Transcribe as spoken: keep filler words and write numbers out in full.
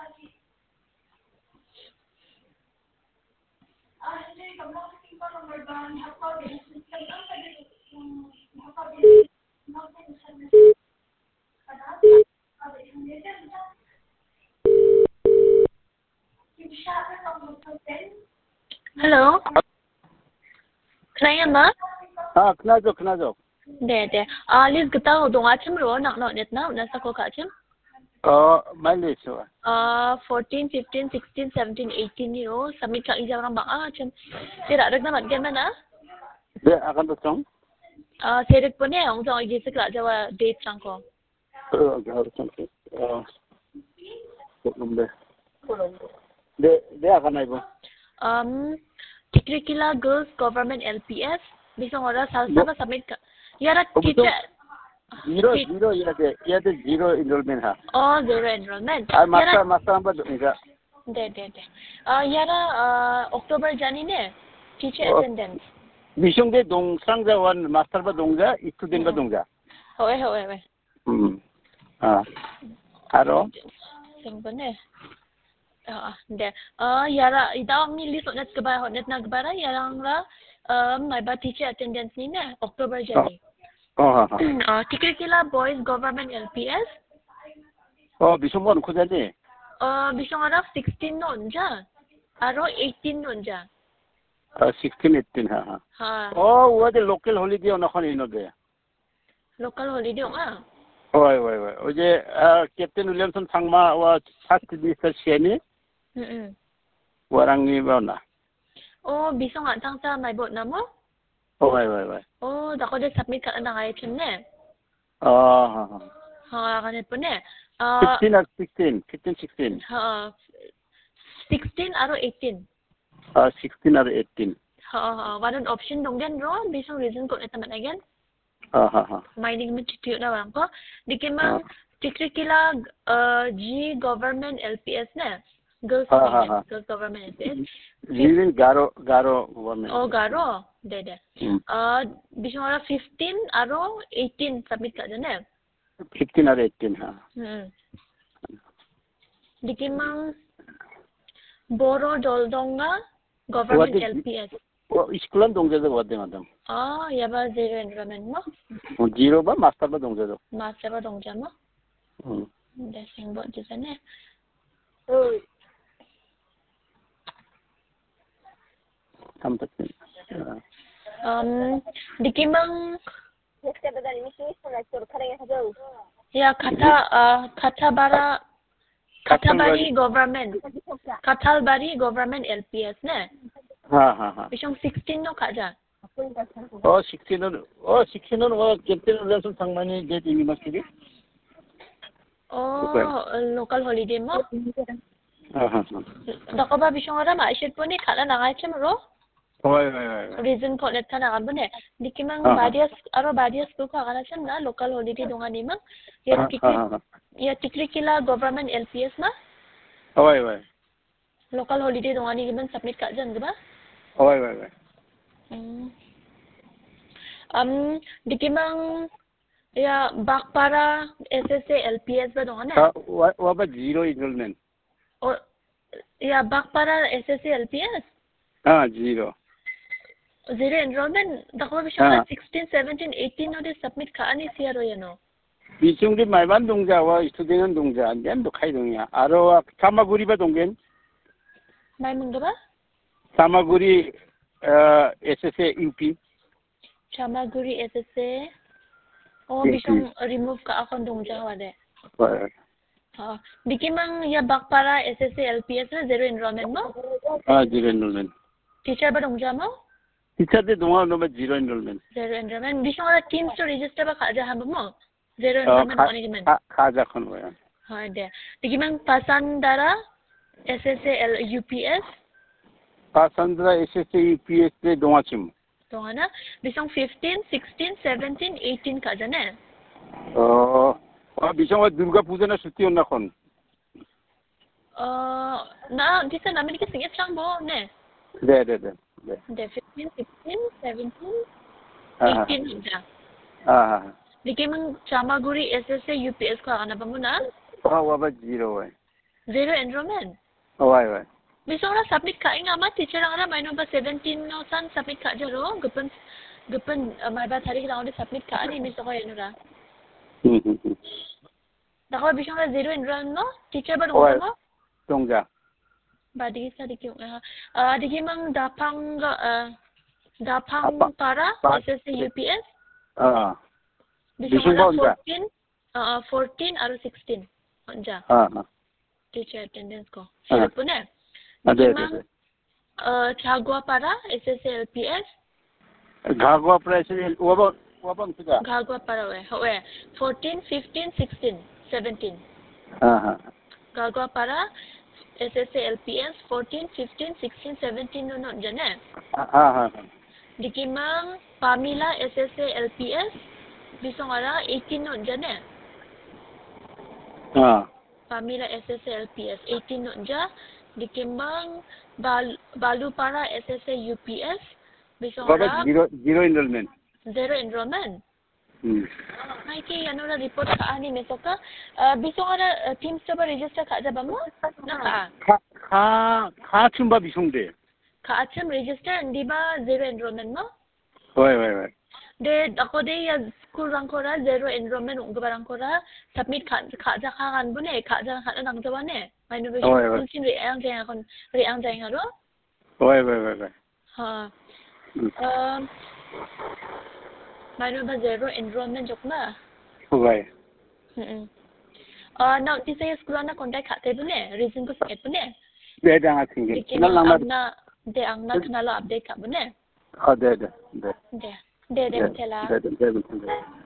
Hello. Kenapa mbak? Ah, kenapa kenapa? Deh deh. Ah, lihat kita dong acem ro nak nak net na nak sako acem. Oh, mileage so. Ah, fourteen, fifteen, sixteen, seventeen, eighteen ni oh submit kat ijazah orang bang ah acem. Tidak ada nama dia mana? Dia akan datang. Ah, saya pun ni orang jauh ijazah kat Jawa date sangko. Oh, harus sampai. Oh, belum deh. Dia dia akan naik. Um, Tikrikila Girls Government L P S bisa orang salsa ba submit kat. Ya rat teacher. Zero zero ya deh. Ya deh zero enrollment ha. Oh, zero enrollment. Ah, master master apa enggak? Deh deh deh. Ah, ya rat Oktober jani ne teacher attendance. Bisung deh dong sangjawan master ba dongja, student ba dongja. Hoy hoy hoy. Hmm. Ah. Haro? Singpun eh. Ah, deh. Ah, ya rat ida ni list net ke ba net na ke ba ya lang la um my ba teacher attendance ni ne Oktober jani. Oh, ha ha. Ah, Tikrikila Boys Government L P S. Oh, bisung mo ko jadi. Uh, bisa orang sixteen non ja, aro eighteen non ja. Ah, sixteen eighteen ha ha. Ha. Oh, what the local holiday on ako ino de. Local holiday ah. Oi oi oi. Oje Captain Williamson sangma wa first minister siani. Hmm. Warang ni ba na. Oh, bisa nggak tang sa may bot namo? Oi oi oi. Oh, dako de submit ka na kay chenne. Oh, ha ha. Ha, kanit po ne. Ah, fifteen or sixteen, fifteen sixteen. ha. sixteen aro eighteen. Ah, sixteen or eighteen. Ha, ha. Wanon option dong gen ro, bisa reason ko etaman again. Ah, ha ha. Mining mo titiyo na wang ko. Di kimang Tikrikila uh, G Government L P S ne. Girls Ha ha ha. Girls Government L P S. Living Garo Garo government. Oh, Garo. Dede. Ah, bisa orang fifteen aro eighteen submit ka dyan eh. fifteen or eighteen ha. Hmm. Di kimang Boro Doldonga Government L P S. Oh, iskulan dongja do wade madam. Ah, ya ba zero enrollment mo? Oh, zero ba master ba dongja do. Master ba dongja mo? Hmm. Desing bot dyan eh. Oi. Sampai. Um, di kimang ya kata uh, Katabara Katabari Government Katalbari Government L P S ne. Ha ha ha. Bisong sixteen no ka dyan. Oh, sixteen on. Oh, sixteen on. Oh, Captain Williamson sangmani date university. Oh, local holiday mo? Ha ha ha. Dako ba bisong ara ma isip po ni kala na nga ro? Oi oi oi. Reason ko net kana kan ne. Di kimang badias aro badias ko ka kana cham na local holiday donga ni mang. Ya tikri ya Tikrikila Government L P S ma? Oi oi. Local holiday donga ni man submit ka dyan, di ba? Oi oi oi. Hmm. Um, di kimang ya Bakpara S S A L P S ba donga na? Wa wa ba zero enrollment. O ya Bakpara S S A L P S? Ah, zero. Zero enrollment, dako ba siya sixteen, seventeen, eighteen no de submit ka ani siya ro yan o? Bisung di maiban dongjawa student dongja, dan do kai dongya. Aro Samaguri ba donggen? May mangga ba? Samaguri S S A U P. Samaguri S S A. Oh, bisong remove ka akong dongjawa de. Ah, di kimang ya Bakpara S S A L P S na zero enrollment mo? Ah, zero enrollment. Teacher ba dongja mo? Teacher de donga no ba zero enrollment. Zero enrollment. Bisong ara teams to register ba ka jahan ba mo? Zero enrollment mo ni kiman. Kaja kon ba. Ha de. Di kimang Pasandara S S A L U P S. Pasandara S S A U P S de donga chim. Donga na. Bisong fifteen, sixteen, seventeen, eighteen ka dyan eh. Oh. Ah, bisong wa Durga Puja na suti on na kon. Uh, na, bisa namin ikasingit lang bo, ne? De, de, de. De, fifteen, sixteen, seventeen, eighteen dyan. Ah. Di kayo mang Samaguri S S A U P S ko, ano ba muna? Ah, wa ba zero eh. Zero enrollment. Oh, why, why? Bisa orang submit ka inga ma teacher ang ara may no ba seventeen no san submit ka jaro gapan gapan uh, may ba tarik lang di submit ka ani miso ko yan ra. Hmm hmm. Dako bisa nga zero enrollment no teacher ba Oh, dong mo? tongja. Ba di sa di kyo ah uh, di mang dapang uh, dapang Apa? para Pa- S S C U P S. Ah. Bisa Bising nga ba unja? fourteen uh, fourteen aro sixteen. Unja. Ah. ah. Teacher attendance ko. Ah. Sila po na. Ade, Di ade, mang ade. uh, Chagua para S S C L P S. Gagwa price wabang wabang siga. Gagwa para we. We. fourteen, fifteen, sixteen, seventeen. Ah. ah. Gagwa para S S C L P S fourteen, fifteen, sixteen, seventeen no no dyan eh. Ah. ah. Dikimang Pamela S S C L P S bisong ara eighteen no dyan eh. Ah. Pamela S S C L P S eighteen no dyan. Dikimang Bal Balu para S S C U P S bisong ara zero zero enrollment. zero enrollment. Hmm. Ay ki ano na report ka ani meso ka uh, bisong ara uh, teams ba register ka ba mo? Naka. Ka ka ka chumba bisongde. Ka acham register hindi ba zero enrollment mo? Hoy hoy hoy. De ako de ya school rang ko ra zero enrollment ung barang ko ra submit ka ka ja ka kan bune ka ja ka nang jawa ne. May no school sin re ang jang kon re ang jang aro. Hoy hoy hoy hoy. Ha. Um may no ba zero enrollment jok na? Hoy. Hmm. Ah now di sa school na contact ka te bune reason ko sa et bune. De da nga tingin. Kinang lang na de ang na kanalo update ka bune. Ah de de de. De de de tela. De de de.